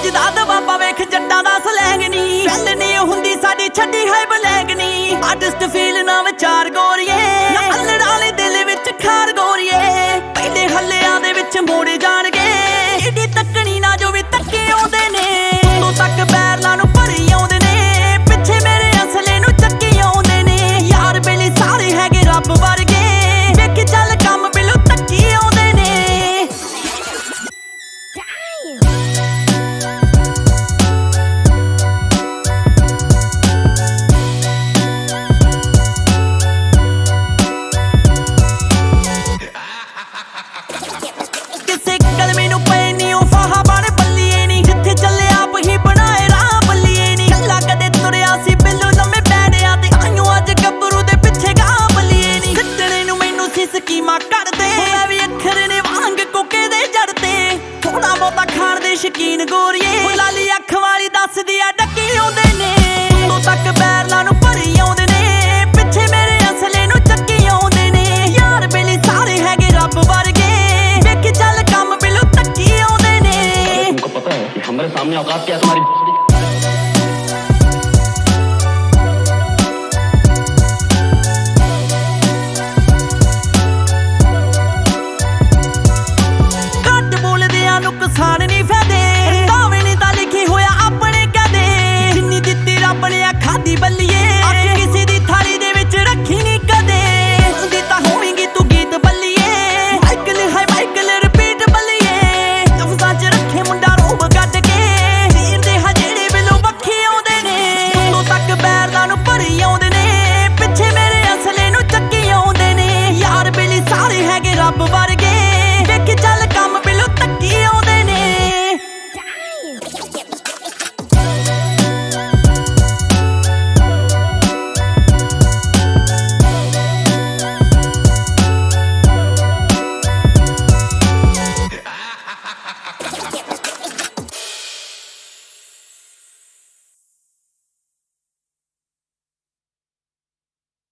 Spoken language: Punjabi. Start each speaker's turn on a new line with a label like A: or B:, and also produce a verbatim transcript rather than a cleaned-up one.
A: ਵੱਜਦਾ ਦਬਾਬਾ ਵੇਖ ਜੱਟਾਂ ਦਾ ਸਲੈਂਗ ਨੀ ਪਹਿਲੇ ਨੇ ਹੁੰਦੀ ਸਾਡੀ ਛੱਡੀ ਹੈ ਬਲੈਂਗ ਨੀ ਆਰਟਿਸਟ ਫੀਲ ਨਾ ਵਿਚਾਰ ਗੋਰੀਏ ਨਾ ਅਲੜ ਵਾਲੇ ਦਿਲ ਵਿੱਚ ਖਾਰ ਗੋਰੀਏ ਪਹਿਲੇ ਹੱਲਿਆਂ ਦੇ ਵਿੱਚ ਮੋੜੇ ਜਾਣਗੇ ਏਡੀ ਤੱਕਣੀ ਨਾ ਜੋ ਵੀ ਤੱਕੇ ਆਉਂਦੇ ਨੇ ਉਦੋਂ ਤੱਕ ਬੈਰਲਾਂ ਨੂੰ ਭਰੀ ਆਉਂਦੇ ਨੇ ਪਿੱਛੇ ਮੇਰੇ ਅਸਲੇ ਨੂੰ ਚੱਕੀ ਆਉਂਦੇ ਨੇ ਯਾਰ ਬੇਲੀ ਸਾਰੇ ਹੈਗੇ ਰੱਬ ਵਰਗੇ ਵੇਖ ਚੱਲ ਕੰਮ ਬਿਲੂ ਤੱਕੀ ਆਉਂਦੇ ਨੇ ਕਿਸੇ ਕਲਮੇ ਨੂੰ ਪਏ ਨੀ ਉਹ ਫਾਹਾ ਬਣ ਬੱਲੀਏ ਨੀ ਜਿੱਥੇ ਚੱਲੇ ਆਪ ਹੀ ਬਣਾਏ ਰਾਹ ਬੱਲੀਏ ਨੀ ਕੱਲਾ ਕਦੇ ਤੁਰਿਆ ਸੀ ਬਿੱਲੂ ਲੰਮੇ ਪੈੜਿਆਂ ਤੇ ਆਇਓ ਅੱਜ ਗੱਭਰੂ ਦੇ ਪਿੱਛੇ ਗਾਹ ਬੱਲੀਏ ਨੀ ਖੱਟਣੇ ਨੂੰ ਮੈਨੂੰ ਸੀ ਸਕੀਮਾਂ ਕੱਢਦੇ ਮੈਂ ਵੀ ਅੱਖਰ ਨੇ ਵਾਂਗ ਕੋਕੇ ਦੇ ਜੜ ਤੇ ਥੋੜਾ ਬਹੁਤਾ ਖਾਣ ਦੇ ਸ਼ਕੀਨ ਗੋਰੀਏ ਲਾਲੀ ਅੱਖ ਵਾਲੀ ਦੱਸਦੀ ਆ ਡੱਕੀ ਆਉਂਦੇ ਨੇ ਉਦੋਂ ਤੱਕ ਬੈਰਲਾਂ ਨੂੰ ਭਰੀ ਆਉਂਦੇ ਨੇ ਪਿੱਛੇ ਮੇਰੇ ਅਸਲੇ ਨੂੰ ਚੱਕੀ ਆਉਂਦੇ ਨੇ ਯਾਰ ਬੇਲੀ ਸਾਰੇ ਹੈਗੇ ਰੱਬ ਵਰਗੇ ਵੇਖ ਚੱਲ ਕੰਮ ਬਿਲੂ ਤੱਕੀ ਆਉਂਦੇ ਨੇ
B: तुमको पता है कि हमारे सामने औकात क्या है तुम्हारी